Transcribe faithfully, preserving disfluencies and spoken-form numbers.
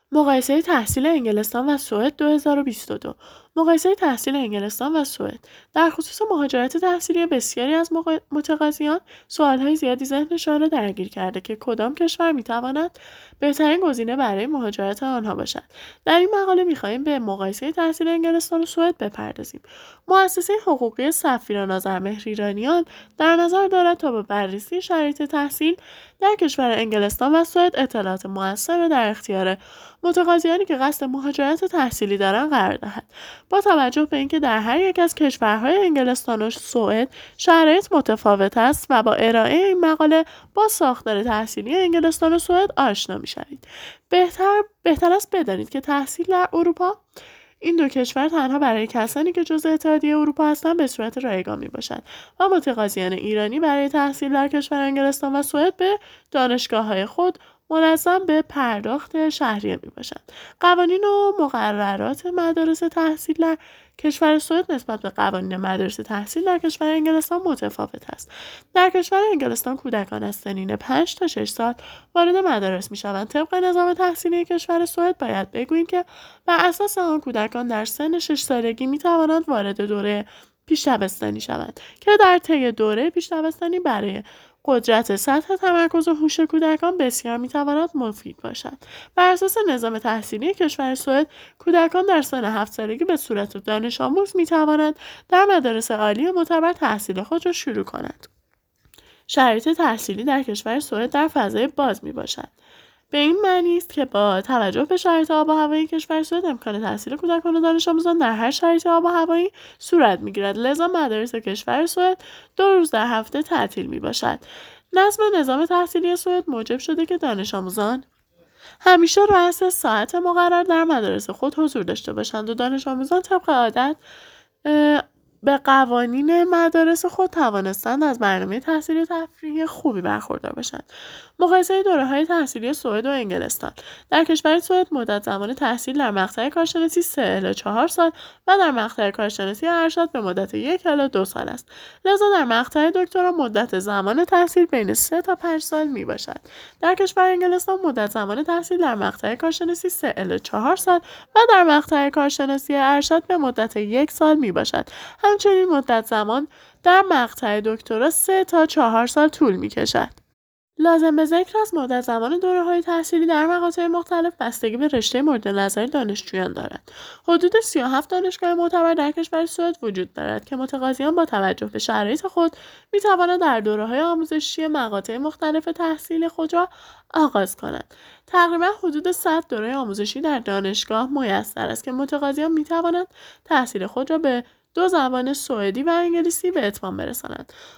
مقایسه تحصیل انگلستان و سوئد دو هزار و بیست و دو. مقایسه تحصیل انگلستان و سوئد. در خصوص مهاجرت تحصیلی بسیاری از مقا- متقاضیان سوالهای زیادی ذهنشان را درگیر کرده که کدام کشور میتواند بهترین گزینه برای مهاجرت آنها باشد. در این مقاله میخواهیم به مقایسه تحصیل انگلستان و سوئد بپردازیم. مؤسسه حقوقی سفیران آذرمهر ایرانیان در نظر دارد تا با بررسی شرایط تحصیل در کشور انگلستان و سوئد اطلاعات موثر را در اختیار متقاضیانی که قصد مهاجرت تحصیلی دارند قرار دهد. با توجه به اینکه در هر یک از کشورهای انگلستان و سوئد شرایط متفاوت است و با ارائه این مقاله با ساختار تحصیلی انگلستان و سوئد آشنا می‌شوید. بهتر بهتر است بدانید که تحصیل در اروپا این دو کشور تنها برای کسانی که جزء اتحادیه اروپا هستند به صورت رایگان میباشد و متقاضیان ایرانی برای تحصیل در کشور انگلستان و سوئد به دانشگاه‌های خود منظم به پرداخت شهریه میباشند. قوانین و مقررات مدارس تحصیل در کشور سوئد نسبت به قوانین مدارس تحصیل در کشور انگلستان متفاوت است. در کشور انگلستان کودکان از سنین پنج تا شش سال وارد مدارس میشوند. طبق نظام تحصیلی کشور سوئد باید بگوییم که بر اساس آن کودکان در سن شش سالگی می توانند وارد دوره پیش دبستانی شوند که در طی دوره پیش دبستانی برای قدرت سطح تمرکز و هوش کودکان بسیار می تواند مفید باشد. بر اساس نظام تحصیلی کشور سوئد کودکان در سن هفت سالگی به صورت دانش آموز می توانند در مدارس عالی معتبر تحصیل خود را شروع کنند. شرایط تحصیلی در کشور سوئد در فضای باز می باشد. به این معنی است که با توجه به شرایط آب و هوایی کشور سوئد امکان تحصیل کودکان و دانش آموزان در هر شرایط آب و هوایی صورت می‌گیرد. لذا مدارس کشور سوئد دو روز در هفته تعطیل می‌باشد. نظم نظام تحصیلی سوئد موجب شده که دانش آموزان همیشه رأس ساعت مقرر در مدارس خود حضور داشته باشند و دانش آموزان طبق عادت به قوانین مدارس خود توانستند از برنامه تحصیلی و تفریحی خوبی برخوردار باشند. مقایسه دوره‌های تحصیلی سوئد و انگلستان. در کشور سوئد مدت زمان تحصیل در مقطع کارشناسی سه الی چهار سال و در مقطع کارشناسی ارشد به مدت یک الی دو سال است. لذا در مقطع دکترا مدت زمان تحصیل بین سه تا پنج سال می باشد. در کشور انگلستان مدت زمان تحصیل در مقطع کارشناسی سه الی چهار سال و در مقطع کارشناسی ارشد به مدت یک سال می باشد. همچنین مدت زمان در مقطع دکترا سه تا چهار سال طول می کشد. لازم به ذکر است مدت زمان دوره‌های تحصیلی در مقاطع مختلف بستگی به رشته مورد نظر دانشجویان دارد. حدود سی و هفت دانشگاه معتبر در کشور سوئد وجود دارد که متقاضیان با توجه به شرایط خود می‌توانند در دوره‌های آموزشی مقاطع مختلف تحصیل خود را آغاز کنند. تقریبا حدود صد دوره آموزشی در دانشگاه میسر است که متقاضیان می‌توانند تحصیل خود را به دو زبان سوئدی و انگلیسی به اتمام برسانند.